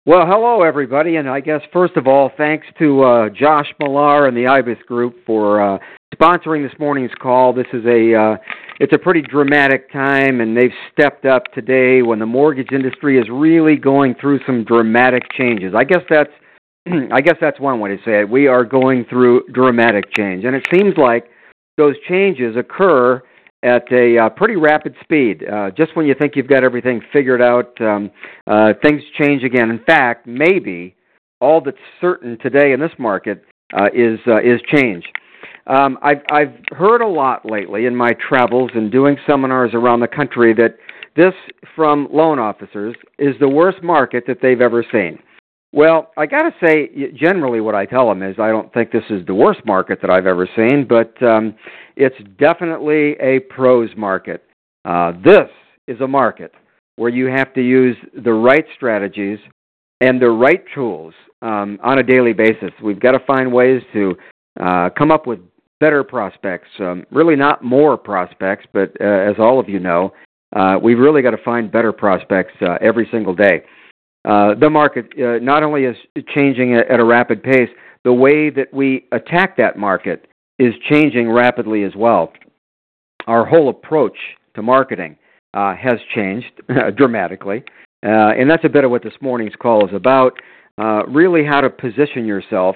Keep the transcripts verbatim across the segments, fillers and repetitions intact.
Well, hello, everybody, and I guess, first of all, thanks to uh, Josh Millar and the IBIS Group for uh, sponsoring this morning's call. This is a, uh, it's a pretty dramatic time, and they've stepped up today when the mortgage industry is really going through some dramatic changes. I guess that's, I guess that's one way to say it. We are going through dramatic change, and it seems like those changes occur at a uh, pretty rapid speed. Uh, just when you think you've got everything figured out, um, uh, things change again. In fact, maybe all that's certain today in this market uh, is uh, is change. Um, I've I've heard a lot lately in my travels and doing seminars around the country that this, from loan officers, is the worst market that they've ever seen. Well, I got to say, generally what I tell them is I don't think this is the worst market that I've ever seen, but um, it's definitely a pros market. Uh, this is a market where you have to use the right strategies and the right tools um, on a daily basis. We've got to find ways to uh, come up with better prospects, um, really not more prospects, but uh, as all of you know, uh, we've really got to find better prospects uh, every single day. Uh, the market uh, not only is changing at, at a rapid pace, the way that we attack that market is changing rapidly as well. Our whole approach to marketing uh, has changed dramatically, uh, and that's a bit of what this morning's call is about, uh, really how to position yourself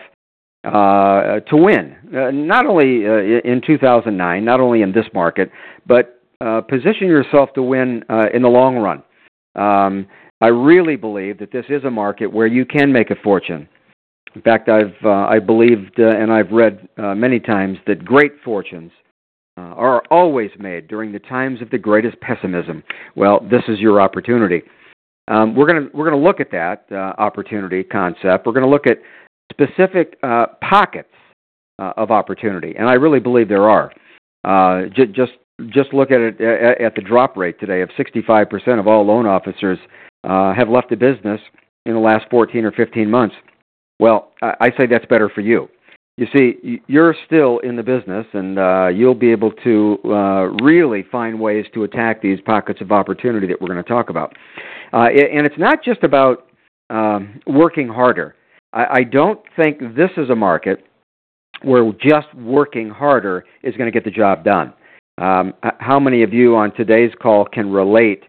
uh, to win, uh, not only uh, in two thousand nine, not only in this market, but uh, position yourself to win uh, in the long run. Um, I really believe that this is a market where you can make a fortune. In fact, I've uh, I believed uh, and I've read uh, many times that great fortunes uh, are always made during the times of the greatest pessimism. Well, this is your opportunity. Um, we're going to we're going to look at that uh, opportunity concept. We're going to look at specific uh, pockets uh, of opportunity, and I really believe there are. Uh, j- just just look at it at, at the drop rate today of sixty-five percent of all loan officers Uh, have left the business in the last fourteen or fifteen months. Well, I, I say that's better for you. You see, you're still in the business, and uh, you'll be able to uh, really find ways to attack these pockets of opportunity that we're going to talk about. Uh, and it's not just about um, working harder. I, I don't think this is a market where just working harder is going to get the job done. Um, how many of you on today's call can relate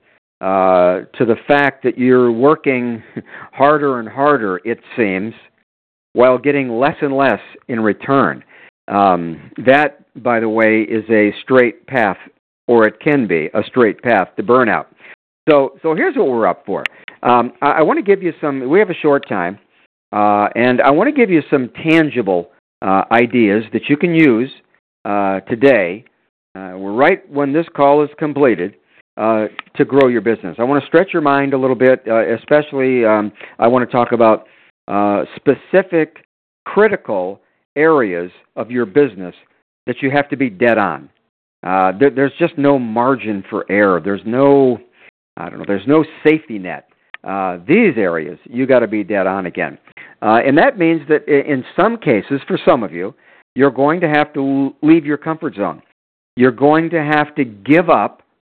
Uh, to the fact that you're working harder and harder, it seems, while getting less and less in return? Um, that, by the way, is a straight path, or it can be a straight path to burnout. So, so here's what we're up for. Um, I, I want to give you some, we have a short time, uh, and I want to give you some tangible uh, ideas that you can use uh, today, uh, right when this call is completed, Uh, to grow your business. I want to stretch your mind a little bit, uh, especially um, I want to talk about uh, specific critical areas of your business that you have to be dead on. Uh, there, there's just no margin for error. There's no, I don't know, there's no safety net. Uh, these areas, you got to be dead on again. Uh, and that means that in some cases, for some of you, you're going to have to leave your comfort zone. You're going to have to give up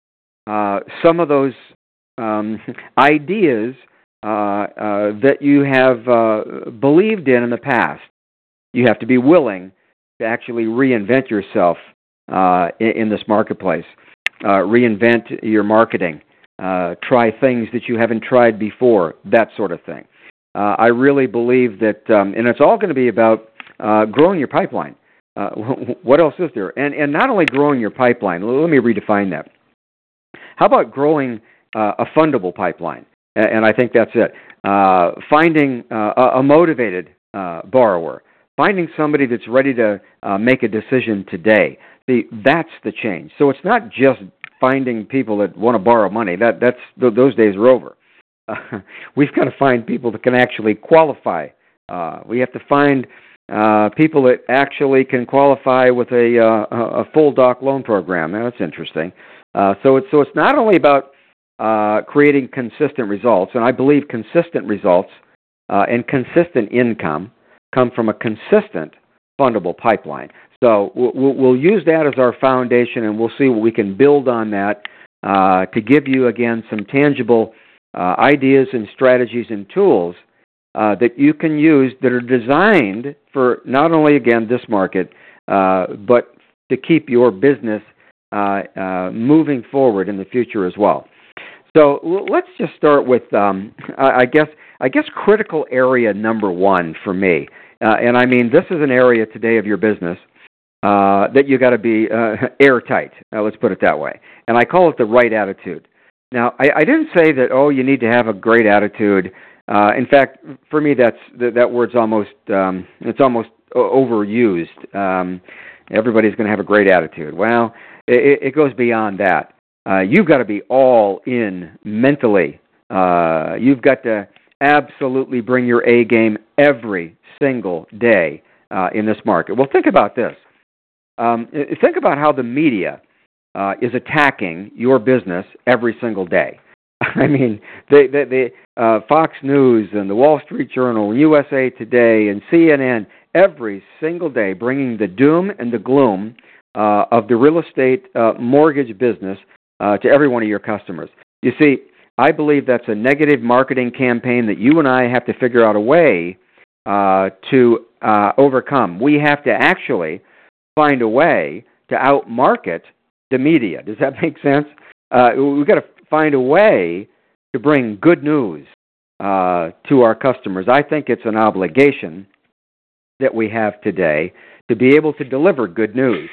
Uh, some of those um, ideas uh, uh, that you have uh, believed in in the past. You have to be willing to actually reinvent yourself uh, in, in this marketplace. Uh, reinvent your marketing. Uh, try things that you haven't tried before, that sort of thing. Uh, I really believe that, um, and it's all going to be about uh, growing your pipeline. Uh, what else is there? And, and not only growing your pipeline, let me redefine that. How about growing uh, a fundable pipeline? And I think that's it. Uh, finding uh, a motivated uh, borrower. Finding somebody that's ready to uh, make a decision today. See, that's the change. So it's not just finding people that want to borrow money. That that's those days are over. Uh, we've got to find people that can actually qualify. Uh, we have to find uh, people that actually can qualify with a, uh, a full doc loan program. Now, that's interesting. Uh, so it's so it's not only about uh, creating consistent results, and I believe consistent results uh, and consistent income come from a consistent fundable pipeline. So we'll, we'll use that as our foundation, and we'll see what we can build on that uh, to give you again some tangible uh, ideas and strategies and tools uh, that you can use that are designed for not only, again, this market, uh, but to keep your business uh, uh, moving forward in the future as well. So l- let's just start with, um, I I guess, I guess critical area number one for me. Uh, and I mean, this is an area today of your business uh, that you got to be uh, airtight. Uh, let's put it that way. And I call it the right attitude. Now, I, I didn't say that, oh, you need to have a great attitude. Uh, in fact, for me, that's that, that word's almost um, it's almost overused. Um, everybody's going to have a great attitude. Well, it, it goes beyond that. Uh, you've got to be all in mentally. Uh, you've got to absolutely bring your A game every single day uh, in this market. Well, think about this. Um, think about how the media uh, is attacking your business every single day. I mean, they, they, they, uh, Fox News and the Wall Street Journal, and U S A Today, and C N N, every single day bringing the doom and the gloom uh, of the real estate uh, mortgage business uh, to every one of your customers. You see, I believe that's a negative marketing campaign that you and I have to figure out a way uh, to uh, overcome. We have to actually find a way to outmarket the media. Does that make sense? Uh, we've got to find a way to bring good news uh, to our customers. I think it's an obligation that we have today to be able to deliver good news.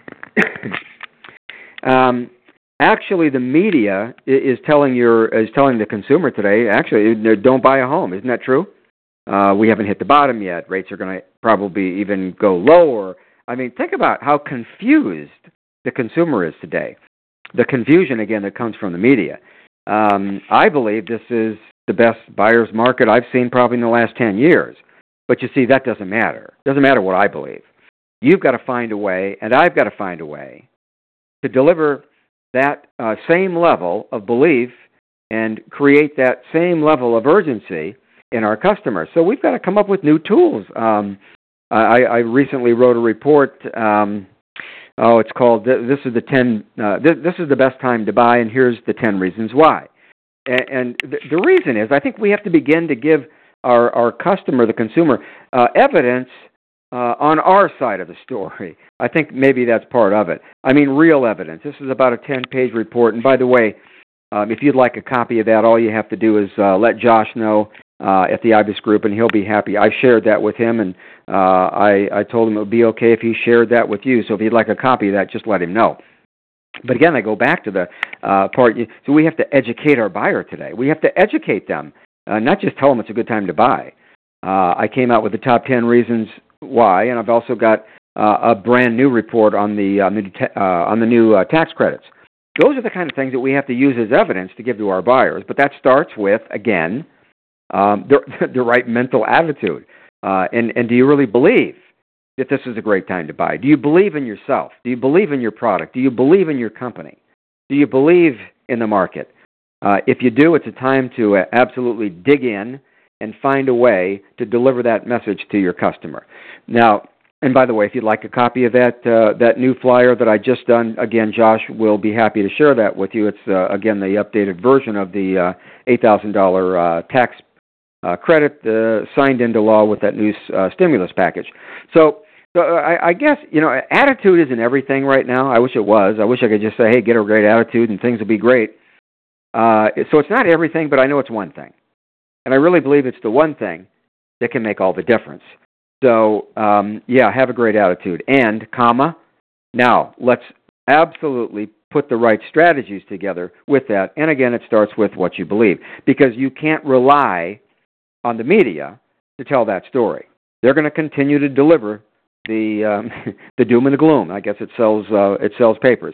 um, actually, the media is telling your is telling the consumer today, actually, don't buy a home. Isn't that true? Uh, we haven't hit the bottom yet. Rates are going to probably even go lower. I mean, think about how confused the consumer is today. The confusion, again, that comes from the media. Um, I believe this is the best buyer's market I've seen probably in the last ten years. But you see, that doesn't matter. It doesn't matter what I believe. You've got to find a way, and I've got to find a way to deliver that uh, same level of belief and create that same level of urgency in our customers. So we've got to come up with new tools. Um, I, I recently wrote a report. Um, oh, it's called "This is the ten. Uh, this, this is the best time to buy, and here's the ten reasons why." And, and the, the reason is, I think we have to begin to give our our customer, the consumer, uh, evidence uh, on our side of the story. I think maybe that's part of it. I mean, real evidence. This is about a ten-page report. And by the way, um, if you'd like a copy of that, all you have to do is uh, let Josh know uh, at the IBIS Group, and he'll be happy. I shared that with him, and uh, I, I told him it would be okay if he shared that with you. So if you'd like a copy of that, just let him know. But again, I go back to the uh, part. So we have to educate our buyer today. We have to educate them, uh, not just tell them it's a good time to buy. Uh, I came out with the top ten reasons why, and I've also got uh, a brand new report on the on the, uh, on the new uh, tax credits. Those are the kind of things that we have to use as evidence to give to our buyers. But that starts with, again, um, the, the right mental attitude. Uh, and, and do you really believe that this is a great time to buy? Do you believe in yourself? Do you believe in your product? Do you believe in your company? Do you believe in the market? Uh, if you do, it's a time to uh, absolutely dig in and find a way to deliver that message to your customer. Now, and by the way, if you'd like a copy of that uh, that new flyer that I just done, again, Josh will be happy to share that with you. It's, uh, again, the updated version of the uh, eight thousand dollars uh, tax uh, credit uh, signed into law with that new uh, stimulus package. So, so I, I guess, you know, attitude isn't everything right now. I wish it was. I wish I could just say, hey, get a great attitude and things will be great. Uh, so it's not everything, but I know it's one thing. And I really believe it's the one thing that can make all the difference. So, um, yeah, have a great attitude. And, comma, now let's absolutely put the right strategies together with that. And, again, it starts with what you believe. Because you can't rely on the media to tell that story. They're going to continue to deliver the um, the doom and the gloom. I guess it sells, uh, it sells papers.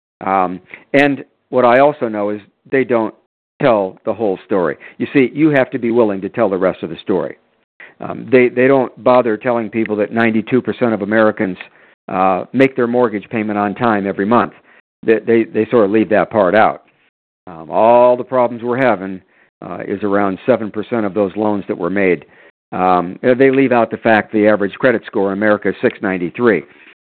Um, and what I also know is they don't tell the whole story. You see, you have to be willing to tell the rest of the story. Um, they they don't bother telling people that ninety-two percent of Americans uh, make their mortgage payment on time every month. They they, they sort of leave that part out. Um, all the problems we're having uh, is around seven percent of those loans that were made. Um, they leave out the fact the average credit score in America is six ninety-three,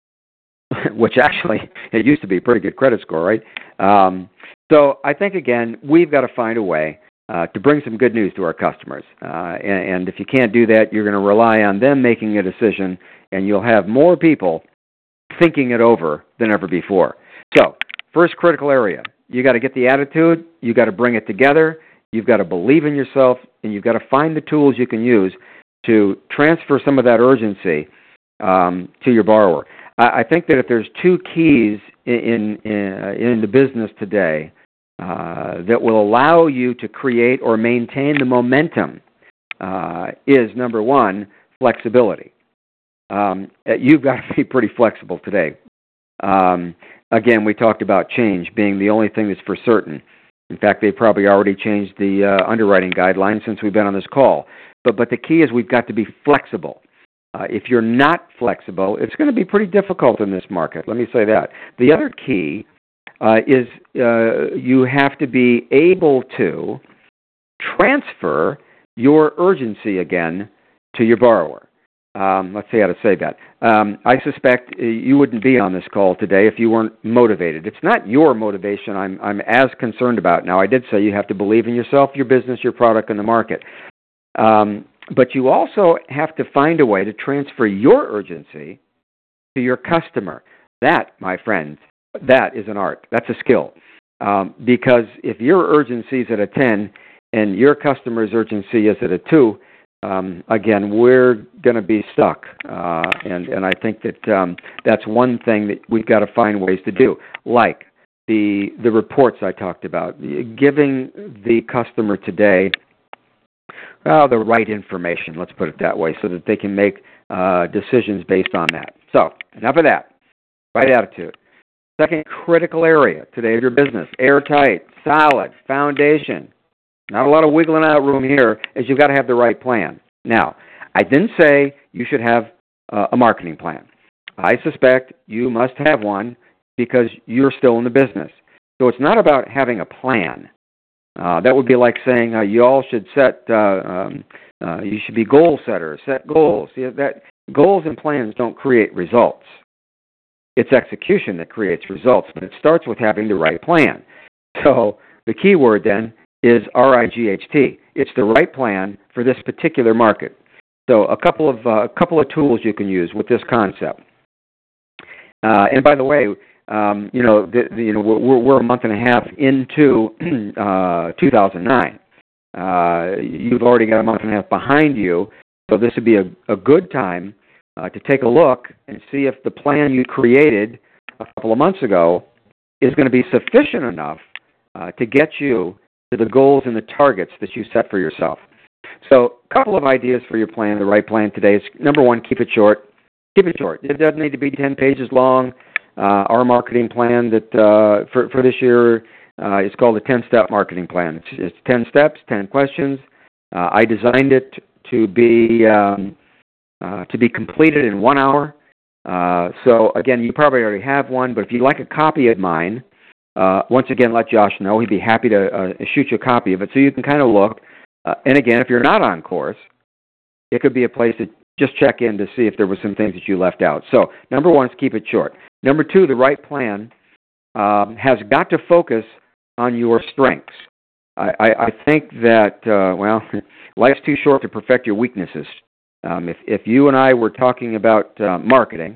which actually, it used to be a pretty good credit score, right? Um, so I think, again, we've got to find a way uh, to bring some good news to our customers. Uh, and, and if you can't do that, you're going to rely on them making a decision, and you'll have more people thinking it over than ever before. So, first critical area, you got to get the attitude, you got to bring it together, you've got to believe in yourself, and you've got to find the tools you can use to transfer some of that urgency um, to your borrower. I, I think that if there's two keys in in, in the business today uh, that will allow you to create or maintain the momentum, uh, is number one, flexibility. Um, you've got to be pretty flexible today. Um, again, we talked about change being the only thing that's for certain. In fact, they've probably already changed the uh, underwriting guidelines since we've been on this call. But but the key is we've got to be flexible. Uh, if you're not flexible, it's going to be pretty difficult in this market. Let me say that. The other key uh, is uh, you have to be able to transfer your urgency again to your borrower. Um, let's see how to say that. Um, I suspect you wouldn't be on this call today if you weren't motivated. It's not your motivation I'm, I'm as concerned about. Now, I did say you have to believe in yourself, your business, your product, and the market. Um, but you also have to find a way to transfer your urgency to your customer. That, my friends, that is an art. That's a skill. Um, because if your urgency is at a ten and your customer's urgency is at a two, Um, again, we're going to be stuck, uh, and, and I think that um, that's one thing that we've got to find ways to do, like the the reports I talked about, giving the customer today well, the right information, let's put it that way, so that they can make uh, decisions based on that. So, enough of that. Right attitude. Second critical area today of your business, airtight, solid, foundation. Not a lot of wiggling out room here, is you've got to have the right plan. Now, I didn't say you should have uh, a marketing plan. I suspect you must have one because you're still in the business. So it's not about having a plan. Uh, that would be like saying uh, you all should set, uh, um, uh, you should be goal setters, set goals. See, that goals and plans don't create results. It's execution that creates results, but it starts with having the right plan. So the key word then is R I G H T. It's the right plan for this particular market. So a couple of uh, a couple of tools you can use with this concept. Uh, and by the way, um, you know, the, the, you know, we're, we're a month and a half into uh, two thousand nine. Uh, you've already got a month and a half behind you, so this would be a, a good time uh, to take a look and see if the plan you created a couple of months ago is going to be sufficient enough uh, to get you to the goals and the targets that you set for yourself. So a couple of ideas for your plan, the right plan today is, number one, keep it short. Keep it short. It doesn't need to be ten pages long. Uh, our marketing plan that uh, for, for this year uh, is called the ten-step marketing plan. It's, it's ten steps, ten questions. Uh, I designed it to be um, uh, to be completed in one hour. Uh, so, again, you probably already have one, but if you'd like a copy of mine, Uh, once again, let Josh know. He'd be happy to uh, shoot you a copy of it so you can kind of look. Uh, and again, if you're not on course, it could be a place to just check in to see if there were some things that you left out. So number one is keep it short. Number two, the right plan um, has got to focus on your strengths. I, I, I think that, uh, well, life's too short to perfect your weaknesses. Um, if, if you and I were talking about uh, marketing,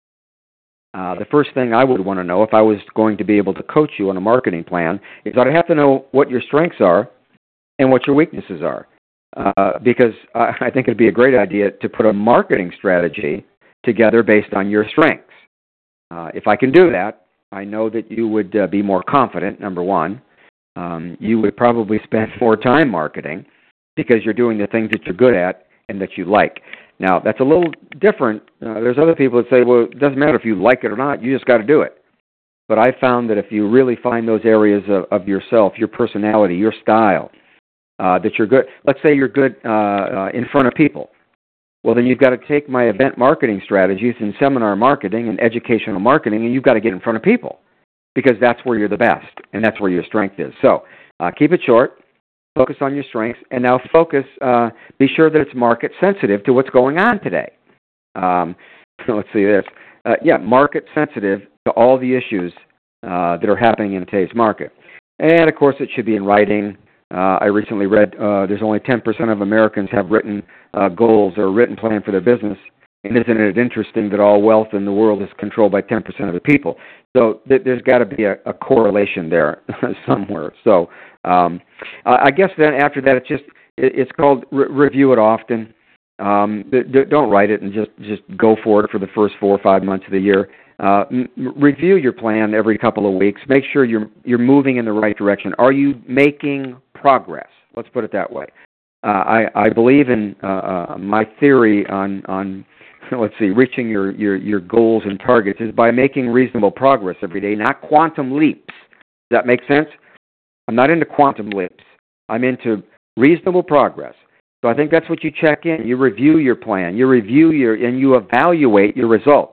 Uh, the first thing I would want to know if I was going to be able to coach you on a marketing plan is I'd have to know what your strengths are and what your weaknesses are. Uh, because I, I think it'd be a great idea to put a marketing strategy together based on your strengths. Uh, if I can do that, I know that you would uh, be more confident, number one. Um, you would probably spend more time marketing because you're doing the things that you're good at and that you like. Now, that's a little different. Uh, there's other people that say, well, it doesn't matter if you like it or not. You just got to do it. But I found that if you really find those areas of, of yourself, your personality, your style, uh, that you're good. Let's say you're good uh, uh, in front of people. Well, then you've got to take my event marketing strategies and seminar marketing and educational marketing, and you've got to get in front of people because that's where you're the best, and that's where your strength is. So uh, keep it short. Focus on your strengths, and now focus, uh, be sure that it's market sensitive to what's going on today. Um, let's see this. Uh, yeah, market sensitive to all the issues uh, that are happening in today's market. And, of course, it should be in writing. Uh, I recently read uh, there's only ten percent of Americans have written uh, goals or a written plan for their business. And isn't it interesting that all wealth in the world is controlled by ten percent of the people? So th- there's got to be a, a correlation there somewhere. So um, I guess then after that, it's just it, it's called re- review it often. Um, th- th- don't write it and just, just go for it for the first four or five months of the year. Uh, m- review your plan every couple of weeks. Make sure you're you're moving in the right direction. Are you making progress? Let's put it that way. Uh, I, I believe in uh, uh, my theory on on let's see, reaching your, your, your goals and targets is by making reasonable progress every day, not quantum leaps. Does that make sense? I'm not into quantum leaps. I'm into reasonable progress. So I think that's what you check in. You review your plan. You review your, and you evaluate your results.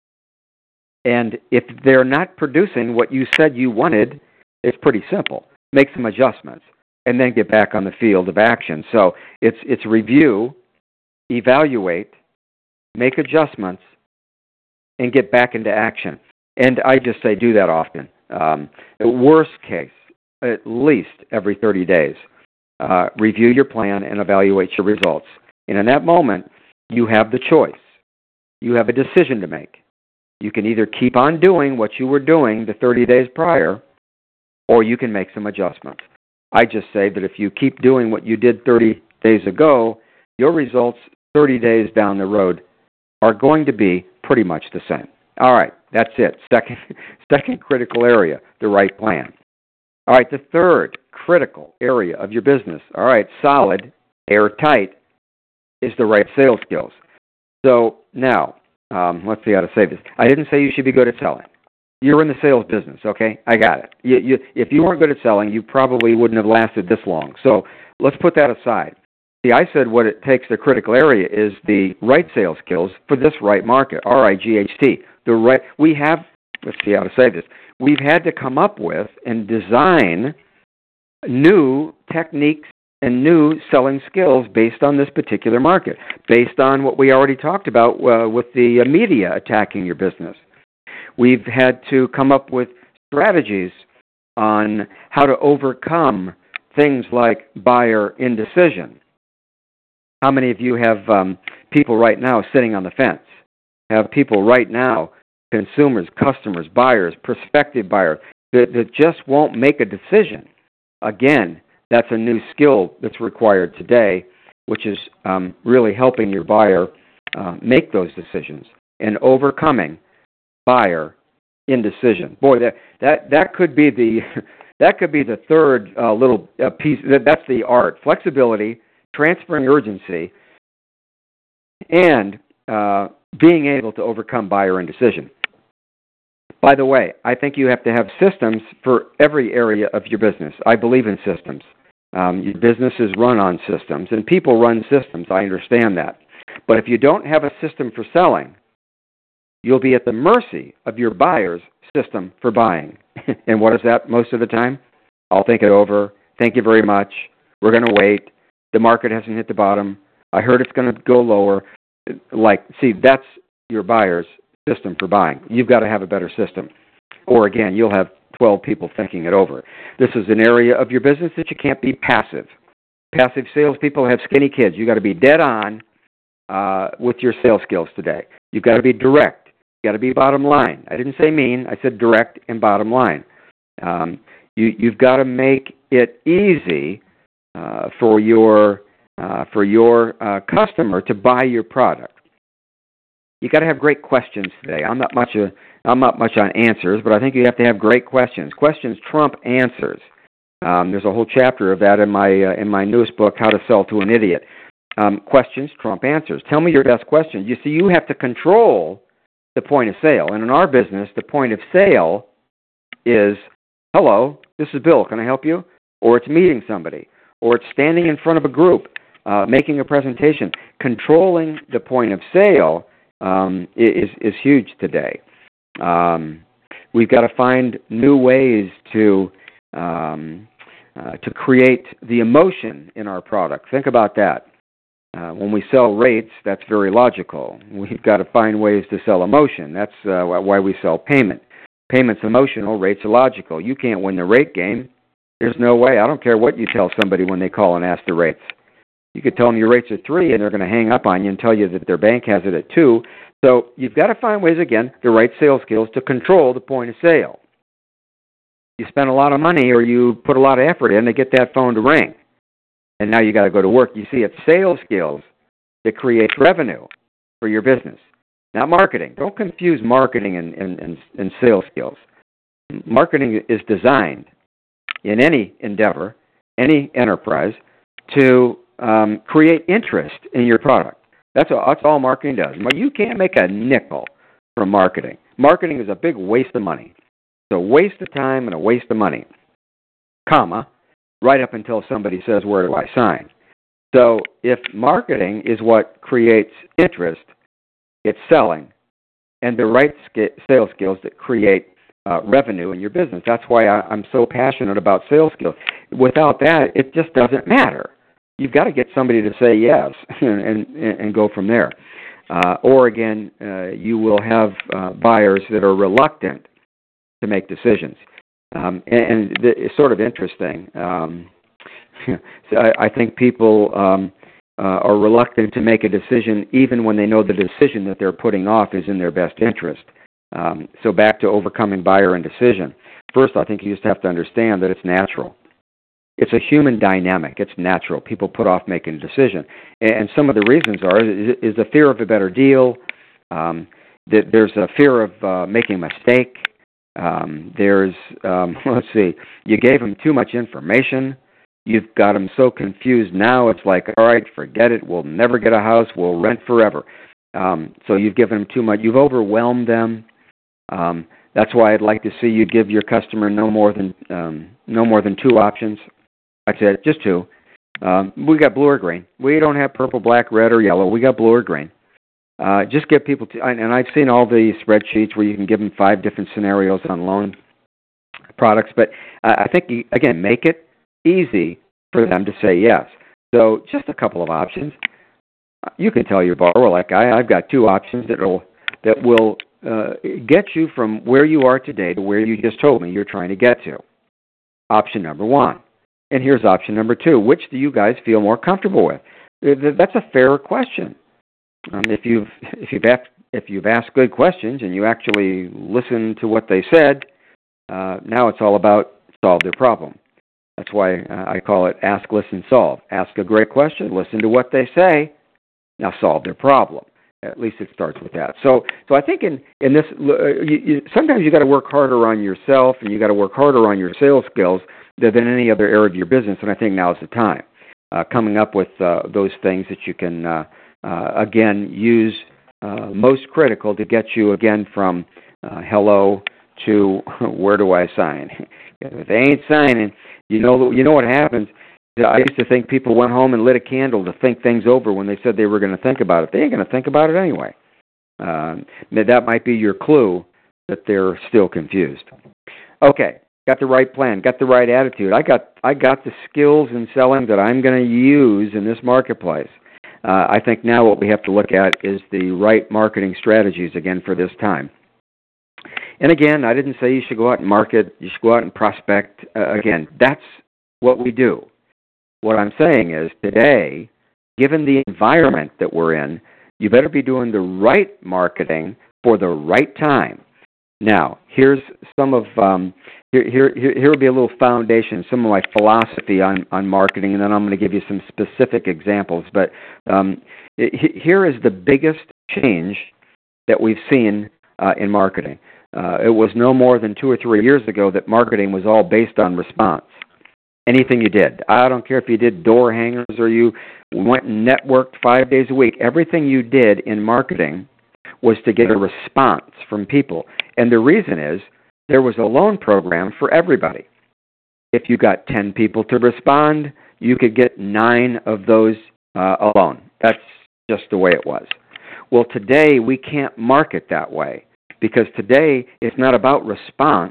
And if they're not producing what you said you wanted, it's pretty simple. Make some adjustments and then get back on the field of action. So it's, it's review, evaluate, make adjustments, and get back into action. And I just say do that often. Um, worst case, at least every thirty days, uh, review your plan and evaluate your results. And in that moment, you have the choice. You have a decision to make. You can either keep on doing what you were doing the thirty days prior, or you can make some adjustments. I just say that if you keep doing what you did thirty days ago, your results thirty days down the road are going to be pretty much the same. All right, that's it. Second, second critical area, the right plan. All right, the third critical area of your business, all right, solid, airtight, is the right sales skills. So now, um, let's see how to say this. I didn't say you should be good at selling. You're in the sales business, okay? I got it. You, you, if you weren't good at selling, you probably wouldn't have lasted this long. So let's put that aside. See, I said what it takes, the critical area, is the right sales skills for this right market, R I G H T. The right, we have, let's see how to say this, we've had to come up with and design new techniques and new selling skills based on this particular market, based on what we already talked about uh, with the media attacking your business. We've had to come up with strategies on how to overcome things like buyer indecision. How many of you have um, people right now sitting on the fence? Have people right now, consumers, customers, buyers, prospective buyers, that, that just won't make a decision? Again, that's a new skill that's required today, which is um, really helping your buyer uh, make those decisions and overcoming buyer indecision. Boy, that that that could be the that could be the third uh, little uh, piece. That, that's the art: flexibility, transferring urgency, and uh, being able to overcome buyer indecision. By the way, I think you have to have systems for every area of your business. I believe in systems. Um, your business is run on systems, and people run systems. I understand that. But if you don't have a system for selling, you'll be at the mercy of your buyer's system for buying. And what is that most of the time? I'll think it over. Thank you very much. We're going to wait. The market hasn't hit the bottom. I heard it's going to go lower. Like, see, that's your buyer's system for buying. You've got to have a better system. Or again, you'll have twelve people thinking it over. This is an area of your business that you can't be passive. Passive salespeople have skinny kids. You've got to be dead on uh, with your sales skills today. You've got to be direct. You've got to be bottom line. I didn't say mean. I said direct and bottom line. Um, you, you've got to make it easy uh, for your uh, for your uh, customer to buy your product. You got to have great questions today. I'm not much a, I'm not much on answers, but I think you have to have great questions. Questions trump answers. Um, there's a whole chapter of that in my uh, in my newest book, How to Sell to an Idiot. Um, questions trump answers. Tell me your best questions. You see, you have to control the point of sale, and in our business, the point of sale is, "Hello, this is Bill. Can I help you?" Or it's meeting somebody, or it's standing in front of a group, uh, making a presentation. Controlling the point of sale um, is is huge today. Um, we've got to find new ways to um, uh, to create the emotion in our product. Think about that. Uh, when we sell rates, that's very logical. We've got to find ways to sell emotion. That's uh, why we sell payment. Payment's emotional, rates are logical. You can't win the rate game There's no way. I don't care what you tell somebody when they call and ask the rates. You could tell them your rates are three, and they're going to hang up on you and tell you that their bank has it at two. So you've got to find ways, again, the right sales skills to control the point of sale. You spend a lot of money or you put a lot of effort in to get that phone to ring, and now you got to go to work. You see, it's sales skills that create revenue for your business, not marketing. Don't confuse marketing and, and, and, and sales skills. Marketing is designed in any endeavor, any enterprise, to um, create interest in your product. That's all, that's all marketing does. You can't make a nickel from marketing. Marketing is a big waste of money. It's a waste of time and a waste of money, comma, right up until somebody says, where do I sign? So if marketing is what creates interest, it's selling, and the right sk- sales skills that create uh, revenue in your business. That's why I, I'm so passionate about sales skills. Without that, it just doesn't matter. You've got to get somebody to say yes and, and, and go from there. Uh, or, again, uh, you will have uh, buyers that are reluctant to make decisions. Um, and and the, it's sort of interesting. Um, so I, I think people um, uh, are reluctant to make a decision even when they know the decision that they're putting off is in their best interest. Um, so back to overcoming buyer indecision. First, I think you just have to understand that it's natural. It's a human dynamic. It's natural. People put off making a decision. And some of the reasons are is, is the fear of a better deal. Um, that there's a fear of uh, making a mistake. Um, there's, um, let's see, you gave them too much information. You've got them so confused now, it's like, all right, forget it. We'll never get a house. We'll rent forever. Um, so you've given them too much. You've overwhelmed them. Um, that's why I'd like to see you give your customer no more than um, no more than two options. That's it, just two. Um, we got blue or green. We don't have purple, black, red, or yellow. We got blue or green. Uh, just get people to, and I've seen all the spreadsheets where you can give them five different scenarios on loan products, but I think, you, again, make it easy for them to say yes. So just a couple of options. You can tell your borrower, like I, I've got two options that will that will uh, get you from where you are today to where you just told me you're trying to get to. Option number one. And here's option number two. Which do you guys feel more comfortable with? That's a fair question. Um, if you've if you've asked if you've asked good questions and you actually listen to what they said, uh, now it's all about solve their problem. That's why uh, I call it ask, listen, solve. Ask a great question, listen to what they say, now solve their problem. At least it starts with that. So, so I think in in this, uh, you, you, sometimes you got to work harder on yourself, and you got to work harder on your sales skills than any other area of your business. And I think now is the time, uh, coming up with uh, those things that you can. Uh, Uh, again, use uh, most critical to get you, again, from uh, hello to where do I sign? If they ain't signing, you know you know what happens. I used to think people went home and lit a candle to think things over when they said they were going to think about it. They ain't going to think about it anyway. Um, that might be your clue that they're still confused. Okay, got the right plan, got the right attitude. I got I got the skills in selling that I'm going to use in this marketplace. Uh, I think now what we have to look at is the right marketing strategies, again, for this time. And again, I didn't say you should go out and market, you should go out and prospect. Uh, again, that's what we do. What I'm saying is today, given the environment that we're in, you better be doing the right marketing for the right time. Now, here's some of um, here here here will be a little foundation, some of my philosophy on, on marketing, and then I'm going to give you some specific examples. But um, it, here is the biggest change that we've seen uh, in marketing. Uh, it was no more than two or three years ago that marketing was all based on response. Anything you did, I don't care if you did door hangers or you went and networked five days a week. Everything you did in marketing was to get a response from people. And the reason is there was a loan program for everybody. If you got ten people to respond, you could get nine of those uh, a loan. That's just the way it was. Well, today we can't market that way because today it's not about response.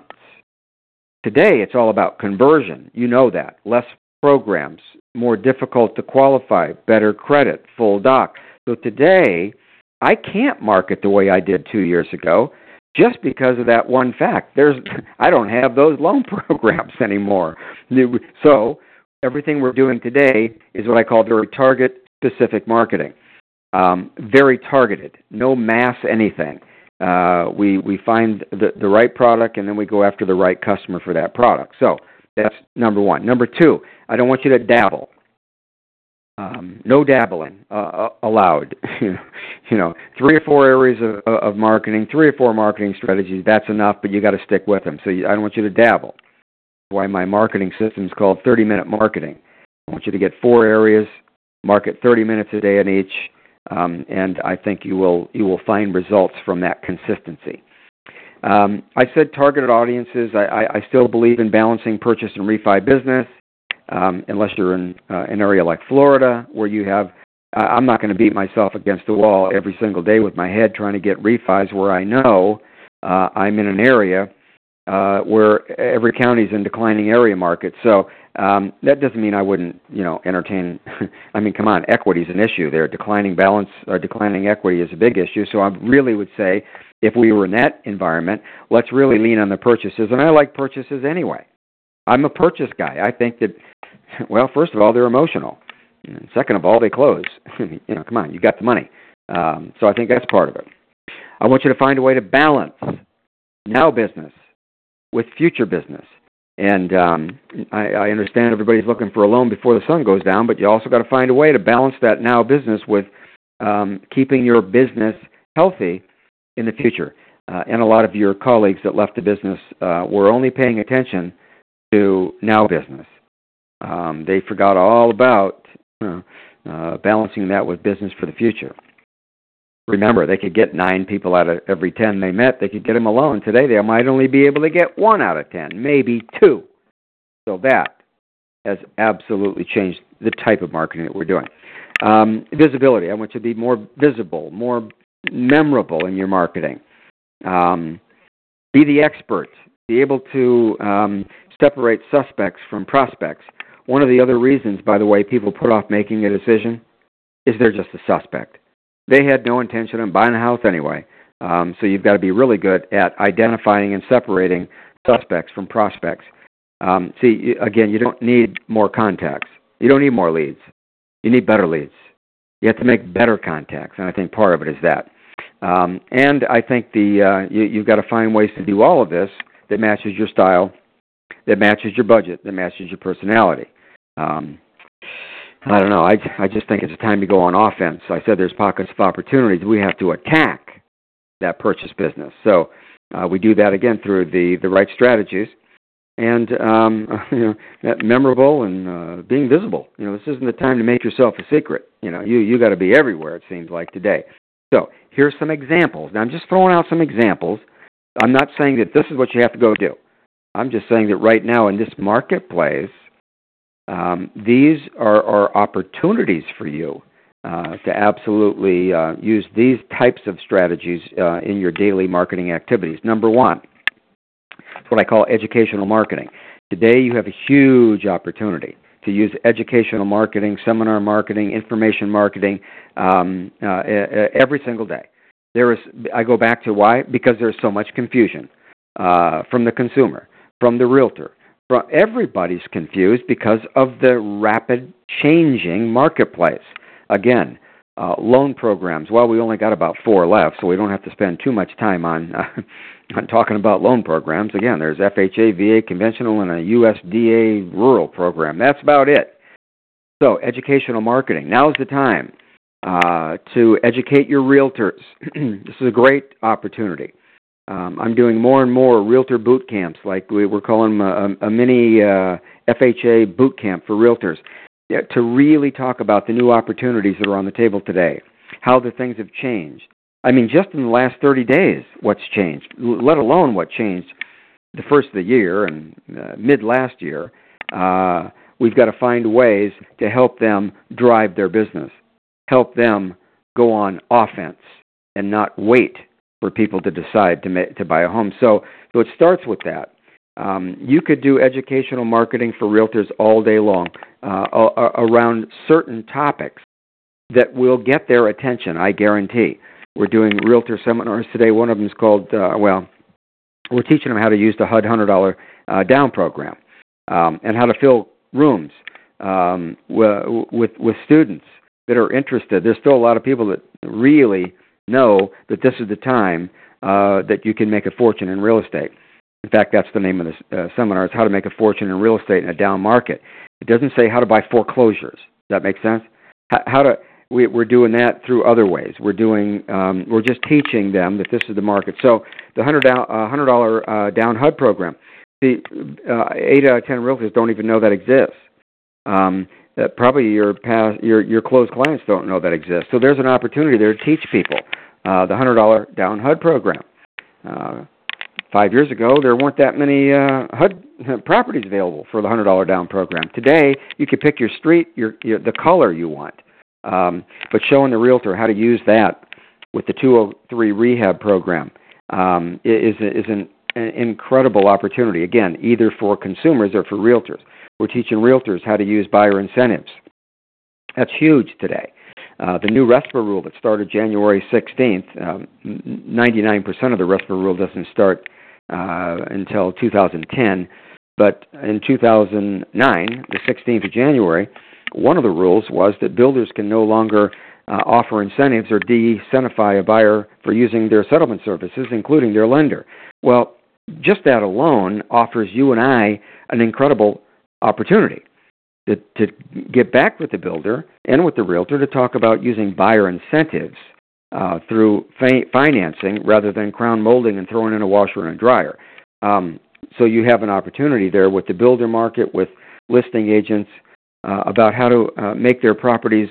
Today it's all about conversion. You know that. Less programs, more difficult to qualify, better credit, full doc. So today I can't market the way I did two years ago just because of that one fact. There's, I don't have those loan programs anymore. So everything we're doing today is what I call very target-specific marketing. Um, very targeted, no mass anything. Uh, we we find the, the right product, and then we go after the right customer for that product. So that's number one. Number two, I don't want you to dabble. Um, no dabbling uh, allowed. you know, three or four areas of, of marketing, three or four marketing strategies, that's enough, but you got to stick with them. So you, I don't want you to dabble. That's why my marketing system is called thirty-minute marketing. I want you to get four areas, market thirty minutes a day in each, um, and I think you will you will find results from that consistency. Um, I said targeted audiences. I, I, I still believe in balancing purchase and refi business. Um, unless you're in uh, an area like Florida where you have, uh, I'm not going to beat myself against the wall every single day with my head trying to get refis where I know uh, I'm in an area uh, where every county is in declining area market. So um, that doesn't mean I wouldn't, you know, entertain. I mean, come on, equity is an issue there. Declining balance or declining equity is a big issue. So I really would say if we were in that environment, let's really lean on the purchases. And I like purchases anyway. I'm a purchase guy. I think that, well, first of all, they're emotional. And second of all, they close. you know, come on, you got the money. Um, so I think that's part of it. I want you to find a way to balance now business with future business. And um, I, I understand everybody's looking for a loan before the sun goes down, but you also got to find a way to balance that now business with um, keeping your business healthy in the future. Uh, and a lot of your colleagues that left the business uh, were only paying attention to now business. Um, they forgot all about uh, uh, balancing that with business for the future. Remember, they could get nine people out of every ten they met. They could get them alone. Today, they might only be able to get one out of ten, maybe two. So that has absolutely changed the type of marketing that we're doing. Um, visibility. I want you to be more visible, more memorable in your marketing. Um, be the expert. Be able to um, separate suspects from prospects. One of the other reasons, by the way, people put off making a decision is they're just a suspect. They had no intention of buying a house anyway. Um, so you've got to be really good at identifying and separating suspects from prospects. Um, see, again, you don't need more contacts. You don't need more leads. You need better leads. You have to make better contacts, and I think part of it is that. Um, and I think the uh, you, you've got to find ways to do all of this that matches your style, that matches your budget, that matches your personality. Um, I don't know. I, I just think it's a time to go on offense. I said there's pockets of opportunities. We have to attack that purchase business. So uh, we do that, again, through the, the right strategies and um, you know, that memorable and uh, being visible. You know, this isn't the time to make yourself a secret. You know, you, you got to be everywhere, it seems like, today. So here's some examples. Now, I'm just throwing out some examples. I'm not saying that this is what you have to go do. I'm just saying that right now in this marketplace, um, these are, are opportunities for you uh, to absolutely uh, use these types of strategies uh, in your daily marketing activities. Number one, it's what I call educational marketing. Today you have a huge opportunity to use educational marketing, seminar marketing, information marketing um, uh, every single day. There is, I go back to why? Because there's so much confusion uh, from the consumer, from the realtor. From, everybody's confused because of the rapid changing marketplace. Again, uh, loan programs. Well, we only got about four left, so we don't have to spend too much time on, uh, on talking about loan programs. Again, there's F H A, V A, conventional, and a U S D A rural program. That's about it. So, educational marketing. Now's the time uh, to educate your realtors. This is a great opportunity. Um, I'm doing more and more realtor boot camps, like we, we're calling them a, a mini uh, F H A boot camp for realtors, yeah, to really talk about the new opportunities that are on the table today, how the things have changed. I mean, just in the last thirty days, what's changed, let alone what changed the first of the year and uh, mid last year. Uh, we've got to find ways to help them drive their business, help them go on offense and not wait for people to decide to ma- to buy a home. So, so it starts with that. Um, you could do educational marketing for realtors all day long uh, a- around certain topics that will get their attention, I guarantee. We're doing realtor seminars today. One of them is called, uh, well, we're teaching them how to use the H U D one hundred dollars uh, down program um, and how to fill rooms um, w- with with students that are interested. There's still a lot of people that really know that this is the time uh, that you can make a fortune in real estate. In fact, that's the name of the uh, seminar, is how to make a fortune in real estate in a down market. It doesn't say how to buy foreclosures. Does that make sense? How, how to we, we're doing that through other ways. We're doing um, we're just teaching them that this is the market. So the one hundred dollars uh, down H U D program, the uh, eight out of ten realtors don't even know that exists. Um, that probably your past your your closed clients don't know that exists. So there's an opportunity there to teach people uh, the one hundred dollars down H U D program. Uh, Five years ago, there weren't that many uh, H U D properties available for the one hundred dollars down program. Today, you can pick your street, your, your the color you want, um, but showing the realtor how to use that with the two oh three rehab program um, is is an, an incredible opportunity. Again, either for consumers or for realtors. We're teaching realtors how to use buyer incentives. That's huge today. Uh, the new RESPA rule that started January sixteenth, um, ninety-nine percent of the RESPA rule doesn't start uh, until two thousand ten, but in two thousand nine, the sixteenth of January, one of the rules was that builders can no longer uh, offer incentives or de-incentify a buyer for using their settlement services, including their lender. Well, just that alone offers you and I an incredible opportunity to, to get back with the builder and with the realtor to talk about using buyer incentives uh, through fi- financing rather than crown molding and throwing in a washer and a dryer. Um, so you have an opportunity there with the builder market, with listing agents, uh, about how to uh, make their properties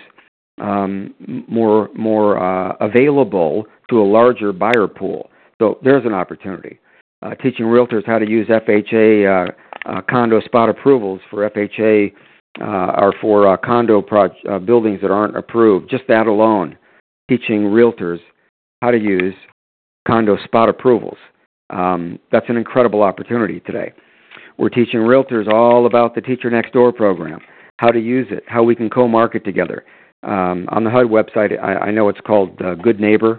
um, more more uh, available to a larger buyer pool. So there's an opportunity. Uh, teaching realtors how to use F H A uh, uh, condo spot approvals for F H A uh, or for uh, condo pro- uh, buildings that aren't approved. Just that alone, teaching realtors how to use condo spot approvals. Um, that's an incredible opportunity today. We're teaching realtors all about the Teacher Next Door program, how to use it, how we can co-market together. Um, on the H U D website, I, I know it's called uh, Good Neighbor.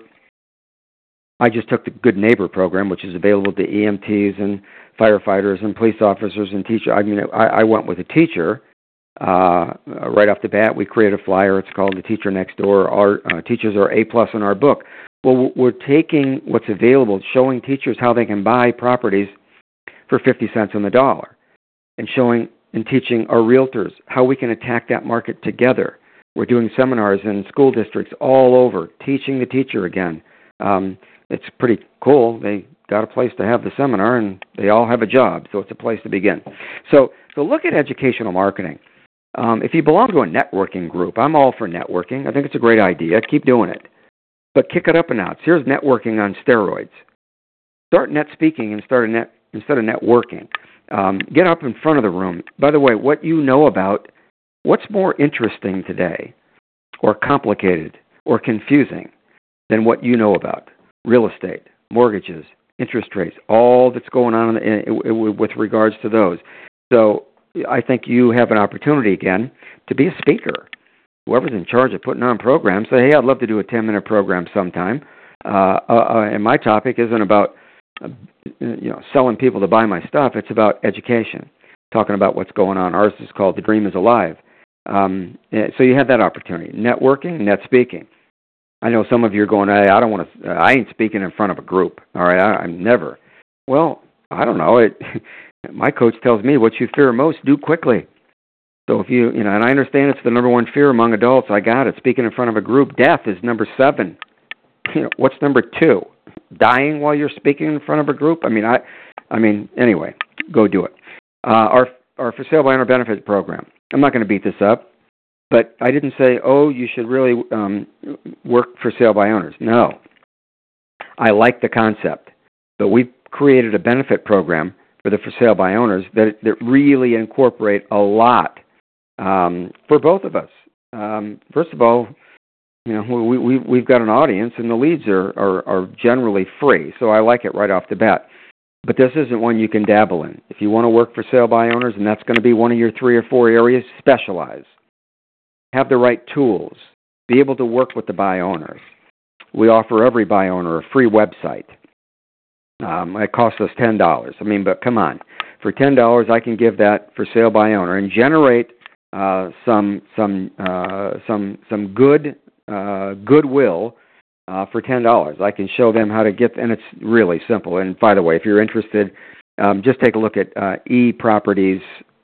I just took the Good Neighbor program, which is available to E M Ts and firefighters and police officers and teachers. I mean, I, I went with a teacher uh, right off the bat. We created a flyer. It's called the Teacher Next Door. Our uh, teachers are A plus in our book. Well, we're taking what's available, showing teachers how they can buy properties for fifty cents on the dollar, and showing and teaching our realtors how we can attack that market together. We're doing seminars in school districts all over, teaching the teacher again. Um, it's pretty cool. They got a place to have the seminar, and they all have a job, so it's a place to begin. So, so look at educational marketing. Um, if you belong to a networking group, I'm all for networking. I think it's a great idea. Keep doing it. But kick it up a notch. Here's networking on steroids. Start net speaking and start a net, instead of networking. Um, get up in front of the room. By the way, what you know about, what's more interesting today or complicated or confusing than what you know about? Real estate, mortgages, interest rates, all that's going on in, in, in, with regards to those. So I think you have an opportunity again to be a speaker. Whoever's in charge of putting on programs, say, hey, I'd love to do a ten-minute program sometime. Uh, uh, and my topic isn't about uh, you know selling people to buy my stuff. It's about education, talking about what's going on. Ours is called The Dream is Alive. Um, so you have that opportunity. Networking, net speaking. I know some of you are going, hey, I don't want to, I ain't speaking in front of a group. All right, I, I'm never. Well, I don't know. It, my coach tells me what you fear most, do quickly. So if you, you know, and I understand it's the number one fear among adults. I got it. Speaking in front of a group. Death is number seven. You know, what's number two? Dying while you're speaking in front of a group? I mean, I, I mean, anyway, go do it. Uh, our, our for sale by owner benefit program. I'm not going to beat this up. But I didn't say, oh, you should really um, work for sale by owners. No. I like the concept. But we've created a benefit program for the for sale by owners that, that really incorporate a lot um, for both of us. Um, first of all, you know, we, we, we've got an audience, and the leads are, are, are generally free. So I like it right off the bat. But this isn't one you can dabble in. If you want to work for sale by owners, and that's going to be one of your three or four areas, specialize. Have the right tools, be able to work with the buy owners. we offer every buy owner a free website. Um, it costs us ten dollars. I mean, but come on. For ten dollars, I can give that for sale by owner and generate uh, some some uh, some some good uh, goodwill uh, for ten dollars. I can show them how to get, and it's really simple. And by the way, if you're interested, um, just take a look at uh, eProperties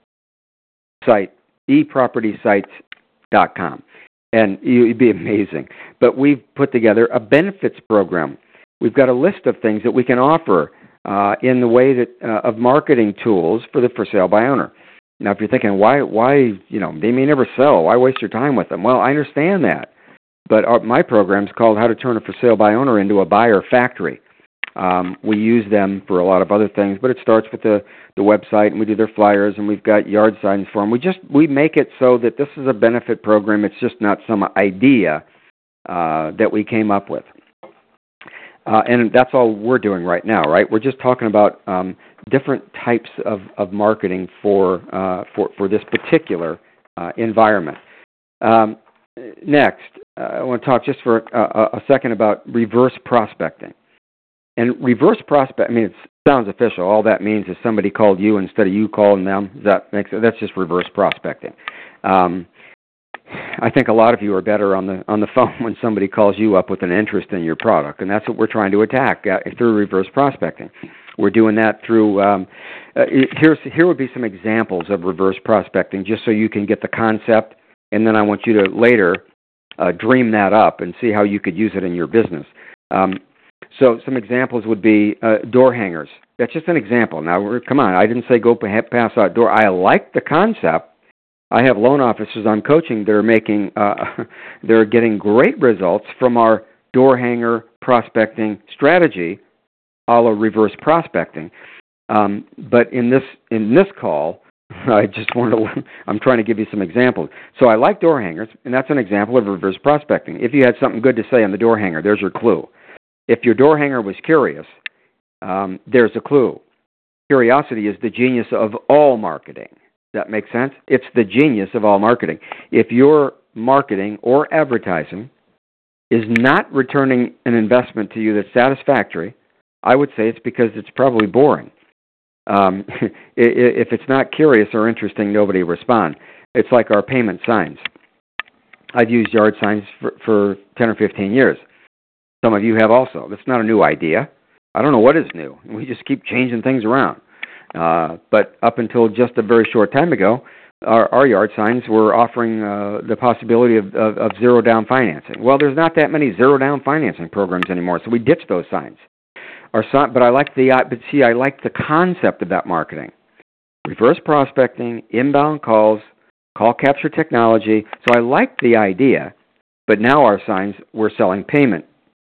site, e property sites dot com, and you'd be amazing. But we've put together a benefits program. We've got a list of things that we can offer uh, in the way that uh, of marketing tools for the for sale by owner. Now, if you're thinking, why, why, you know, they may never sell. Why waste your time with them? Well, I understand that, but our, my program is called How to Turn a For Sale by Owner into a Buyer Factory. Um, we use them for a lot of other things, but it starts with the, the website, and we do their flyers, and we've got yard signs for them. We just we make it so that this is a benefit program. It's just not some idea uh, that we came up with. Uh, and that's all we're doing right now, right? We're just talking about um, different types of, of marketing for, uh, for for this particular uh, environment. Um, next, uh, I want to talk just for a, a second about reverse prospecting. And reverse prospect, I mean, it sounds official. All that means is somebody called you instead of you calling them. Does that make sense? That's just reverse prospecting. Um, I think a lot of you are better on the on the phone when somebody calls you up with an interest in your product, and that's what we're trying to attack uh, through reverse prospecting. We're doing that through, um, uh, here's, here would be some examples of reverse prospecting, just so you can get the concept, and then I want you to later uh, dream that up and see how you could use it in your business. Um, so some examples would be uh, door hangers. That's just an example. Now, we're, come on, I didn't say go pass out door. I like the concept. I have loan officers I'm coaching that are making, uh, they're getting great results from our door hanger prospecting strategy, a la reverse prospecting. Um, but in this in this call, I just want to, I'm trying to give you some examples. So I like door hangers, and that's an example of reverse prospecting. If you had something good to say on the door hanger, there's your clue. If your door hanger was curious, um, there's a clue. Curiosity is the genius of all marketing. Does that make sense? It's the genius of all marketing. If your marketing or advertising is not returning an investment to you that's satisfactory, I would say it's because it's probably boring. Um, if it's not curious or interesting, nobody will respond. It's like our payment signs. I've used yard signs for, for ten or fifteen years. Some of you have also. That's not a new idea. I don't know what is new. We just keep changing things around. Uh, but up until just a very short time ago, our, our yard signs were offering uh, the possibility of, of, of zero down financing. Well, there's not that many zero down financing programs anymore, so we ditched those signs. Our sign, but I like the but see, I like the concept of that marketing, reverse prospecting, inbound calls, call capture technology. So I like the idea, but now our signs we're selling payment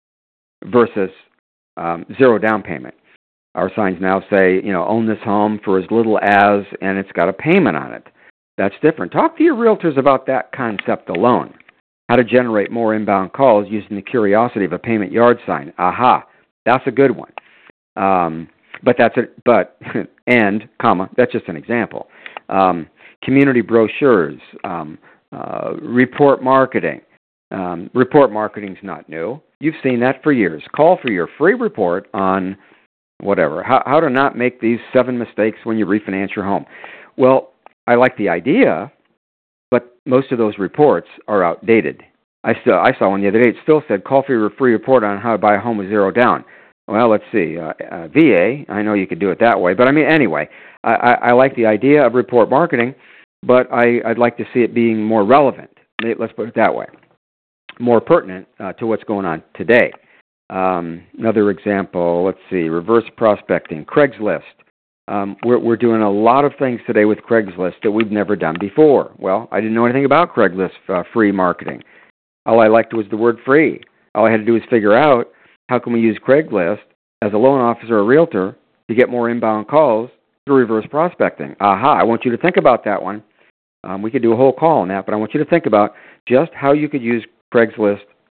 versus um, zero down payment. Our signs now say, you know, own this home for as little as, and it's got a payment on it. That's different. Talk to your realtors about that concept alone. How to generate more inbound calls using the curiosity of a payment yard sign. Aha, that's a good one. Um, but that's a, but, and, comma, that's just an example. Um, community brochures, um, uh, report marketing. Um, report marketing's not new. You've seen that for years. Call for your free report on whatever, how, how to not make these seven mistakes when you refinance your home. Well, I like the idea, but most of those reports are outdated. I still I saw one the other day. It still said, call for your free report on how to buy a home with zero down. Well, let's see. Uh, uh, V A, I know you could do it that way. But, I mean, anyway, I, I, I like the idea of report marketing, but I, I'd like to see it being more relevant. Let's put it that way. More pertinent uh, to what's going on today. Um, another example, let's see, reverse prospecting, Craigslist. Um, we're, we're doing a lot of things today with Craigslist that we've never done before. Well, I didn't know anything about Craigslist uh, free marketing. All I liked was the word free. All I had to do was figure out how can we use Craigslist as a loan officer or realtor to get more inbound calls through reverse prospecting. Aha, I want you to think about that one. Um, we could do a whole call on that, but I want you to think about just how you could use Craigslist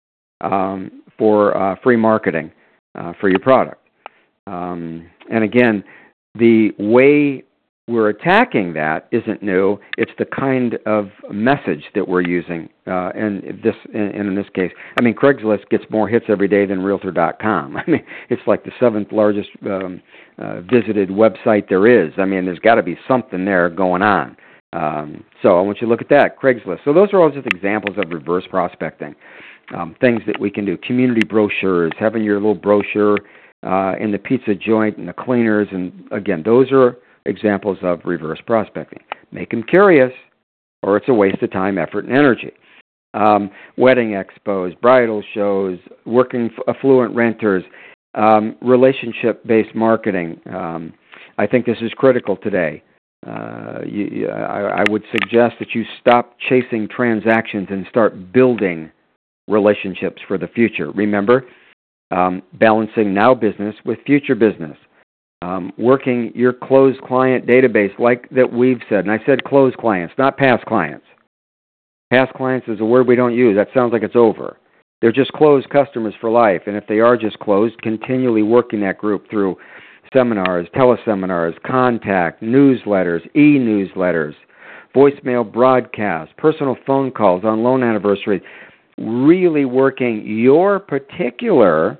um, for uh, free marketing uh, for your product. Um, and again, the way we're attacking that isn't new. It's the kind of message that we're using. Uh, and this, and in this case, I mean, Craigslist gets more hits every day than Realtor dot com. I mean, it's like the seventh largest um, uh, visited website there is. I mean, there's got to be something there going on. Um, so I want you to look at that, Craigslist. So those are all just examples of reverse prospecting, um, things that we can do. Community brochures, having your little brochure uh, in the pizza joint and the cleaners, and again, those are examples of reverse prospecting. Make them curious, or it's a waste of time, effort, and energy. Um, wedding expos, bridal shows, working affluent renters, um, relationship-based marketing. Um, I think this is critical today. Uh, you, I, I would suggest that you stop chasing transactions and start building relationships for the future. Remember, um, balancing now business with future business. Um, working your closed client database like that we've said. And I said closed clients, not past clients. Past clients is a word we don't use. That sounds like it's over. They're just closed customers for life. And if they are just closed, continually working that group through seminars, teleseminars, contact, newsletters, e-newsletters, voicemail broadcasts, personal phone calls on loan anniversaries, really working your particular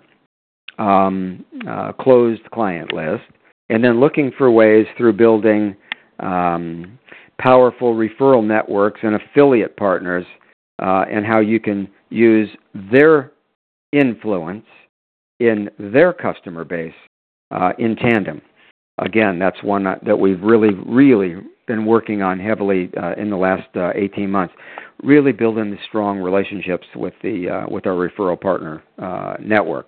um, uh, closed client list, and then looking for ways through building um, powerful referral networks and affiliate partners uh, and how you can use their influence in their customer base uh, in tandem. Again, that's one that we've really, really been working on heavily uh, in the last uh, eighteen months, really building the strong relationships with the uh, with our referral partner uh, network.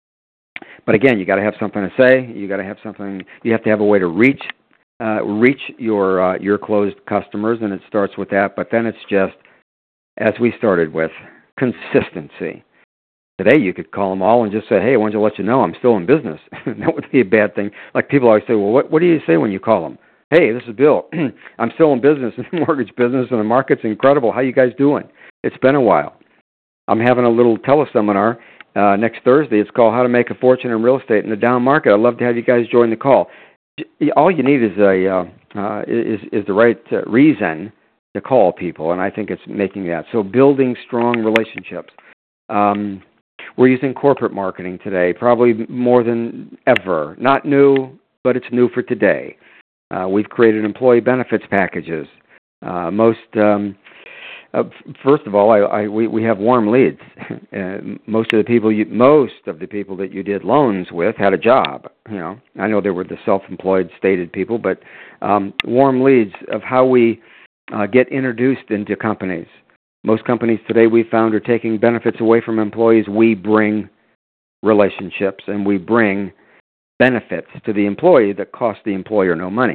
But again, you got to have something to say. You got to have something. You have to have a way to reach uh, reach your uh, your closed customers, and it starts with that. But then it's just, as we started with, consistency. Today, you could call them all and just say, "Hey, I wanted to let you know I'm still in business." That would be a bad thing. Like people always say, "Well, what what do you say when you call them?" "Hey, this is Bill. I'm still in business, in the mortgage business, and the market's incredible. How you guys doing? It's been a while. I'm having a little teleseminar uh, next Thursday. It's called How to Make a Fortune in Real Estate in the Down Market. I'd love to have you guys join the call." All you need is a uh, uh, is is the right uh, reason to call people, and I think it's making that. So building strong relationships. Um, we're using corporate marketing today, probably more than ever. Not new, but it's new for today. Uh, we've created employee benefits packages. Uh, most, um, uh, first of all, I, I, we, we have warm leads. uh, most of the people, you, most of the people that you did loans with had a job. You know, I know there were the self-employed, stated people, but um, warm leads of how we uh, get introduced into companies. Most companies today we found are taking benefits away from employees. We bring relationships and we bring benefits to the employee that cost the employer no money.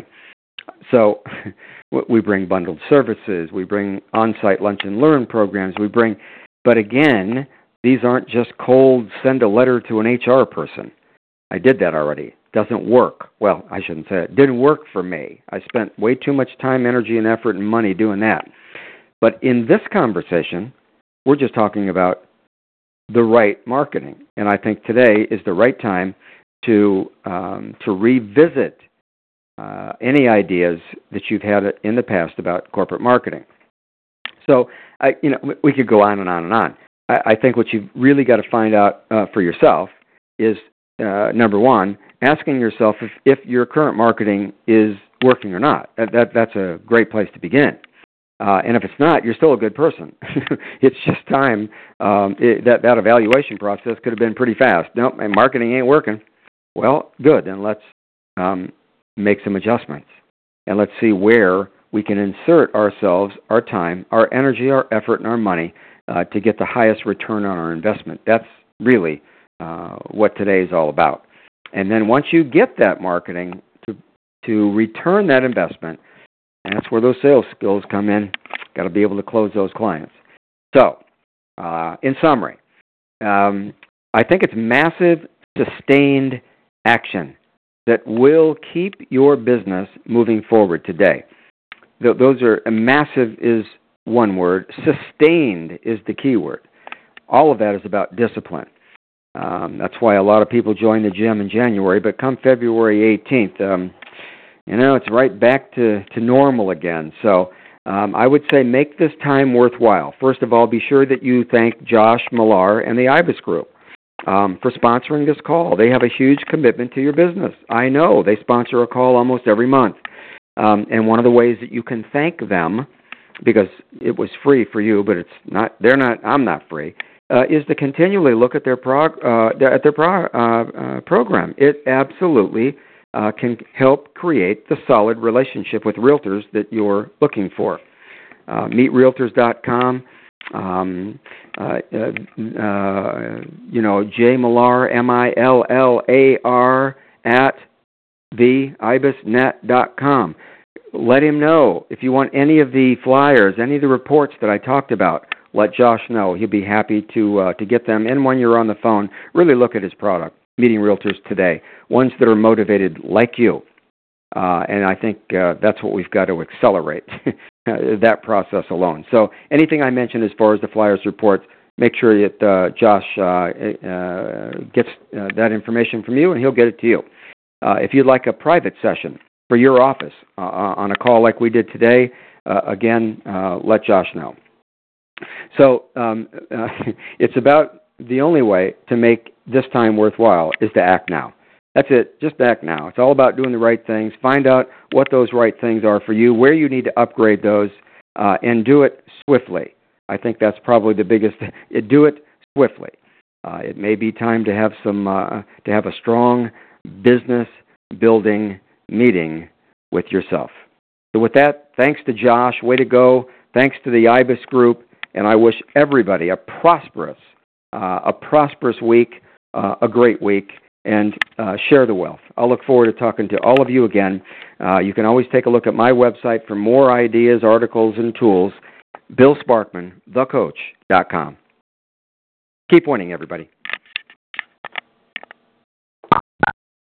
So we bring bundled services, we bring on-site lunch and learn programs, we bring, but again, these aren't just cold send a letter to an H R person. I did that already. Doesn't work. Well, I shouldn't say it. Didn't work for me. I spent way too much time, energy, and effort and money doing that. But in this conversation, we're just talking about the right marketing. And I think today is the right time to um, to revisit uh, any ideas that you've had in the past about corporate marketing. So, I, you know, we could go on and on and on. I, I think what you've really got to find out uh, for yourself is, uh, number one, asking yourself if, if your current marketing is working or not. That, that That's a great place to begin. Uh, and if it's not, you're still a good person. It's just time. Um, it, that, that evaluation process could have been pretty fast. Nope, my marketing ain't working. Well, good. Then let's um, make some adjustments. And let's see where we can insert ourselves, our time, our energy, our effort, and our money uh, to get the highest return on our investment. That's really uh, what today is all about. And then once you get that marketing to, to return that investment, and that's where those sales skills come in. Got to be able to close those clients. So, uh, in summary, um, I think it's massive, sustained action that will keep your business moving forward today. Th- those are, massive is one word. Sustained is the key word. All of that is about discipline. Um, that's why a lot of people join the gym in January, but come February eighteenth, um, you know, it's right back to, to normal again. So um, I would say make this time worthwhile. First of all, be sure that you thank Josh Millar and the IBIS Group um, for sponsoring this call. They have a huge commitment to your business. I know. They sponsor a call almost every month. Um, and one of the ways that you can thank them, because it was free for you, but it's not, they're not, I'm not free, uh, is to continually look at their prog, uh, at their pro, uh, uh, program. It absolutely uh, can help create the solid relationship with realtors that you're looking for. Uh, meet realtors dot com, um, uh, uh, uh, you know, J Millar, M I L L A R, at the ibis net dot com. Let him know. If you want any of the flyers, any of the reports that I talked about, let Josh know. He'll be happy to uh, to get them. And when you're on the phone, really look at his product, Meeting Realtors Today, ones that are motivated like you. Uh, and I think uh, that's what we've got to accelerate, that process alone. So anything I mentioned as far as the flyers reports, make sure that uh, Josh uh, uh, gets uh, that information from you, and he'll get it to you. Uh, if you'd like a private session for your office uh, on a call like we did today, uh, again, uh, let Josh know. So um, uh, it's about the only way to make this time worthwhile is to act now. That's it. Just act now. It's all about doing the right things. Find out what those right things are for you, where you need to upgrade those, uh, and do it swiftly. I think that's probably the biggest. Do it swiftly. Uh, it may be time to have some uh, to have a strong business building meeting with yourself. So with that, thanks to Josh. Way to go. Thanks to the IBIS Group. And I wish everybody a prosperous, uh, a prosperous week, uh, a great week, and uh, share the wealth. I'll look forward to talking to all of you again. Uh, you can always take a look at my website for more ideas, articles, and tools, bill sparkman the coach dot com. Keep winning, everybody.